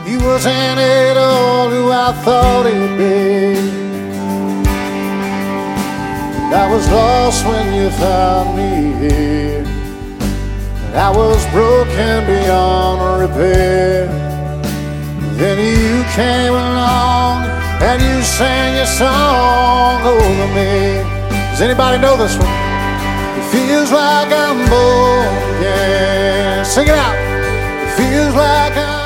He wasn't at all who I thought he'd be. And I was lost when you found me here. And I was broken beyond repair. Then you came along and you sang your song over me. Does anybody know this one? It feels like I'm born again. Sing it out. It feels like I'm